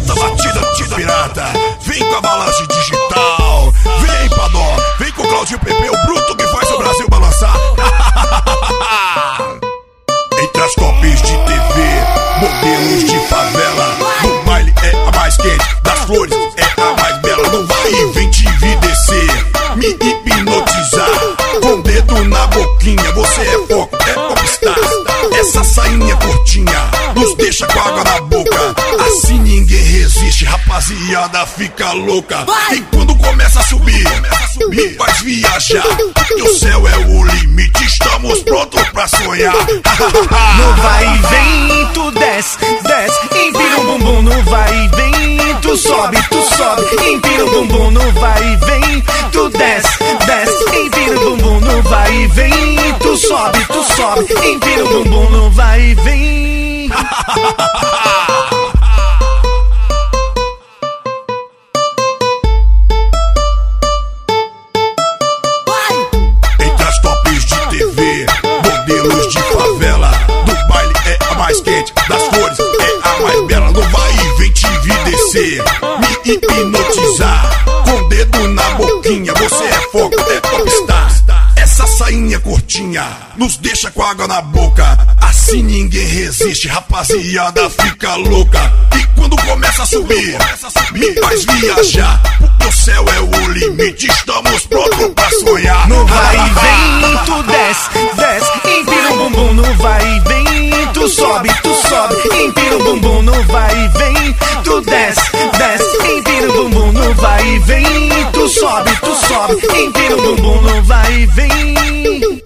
solta a batida pirata. Vem com a avalanche digital. Vem, Padó, vem com o Claudinho Pepe, o bruto que faz o Brasil balançar. Entre as copies de TV, modelos de favela. No baile é a mais quente, das flores é a mais bela. Não vai e vem te descer, me hipnotizar. Com o dedo na boquinha, você é foco, é popstar. Essa sainha curtinha nos deixa com água na boca. Assim ninguém resiste, rapaziada fica louca. E quando começa a subir, me faz viajar. Porque o céu é o limite, estamos prontos pra sonhar. No vai e vem, tu desce, desce, empina o bumbum. No vai e vem, tu sobe, empina o bumbum. No vai e vem, tu desce, desce, empina o bumbum. No vai e vem, tu sobe, empina o bumbum. No vai e vem. Entre as tops de TV, modelos de favela. Do baile é a mais quente, das flores é a mais bela. Não vai e vem te descer, me hipnotizar. Com o dedo na boquinha, você é fogo, é popstar. Essa sainha curtinha nos deixa com água na boca. Assim ninguém resiste, rapaziada fica louca. E quando começa a subir, me faz viajar. Porque o céu é o limite, estamos prontos pra sonhar. No vai e vem, tu desce, desce, empina o bumbum. No vai e vem, tu sobe, empina o bumbum. No vai e vem, tu desce, desce, empina o bumbum. No vai e vem, tu sobe, empina o bumbum. No vai e vem.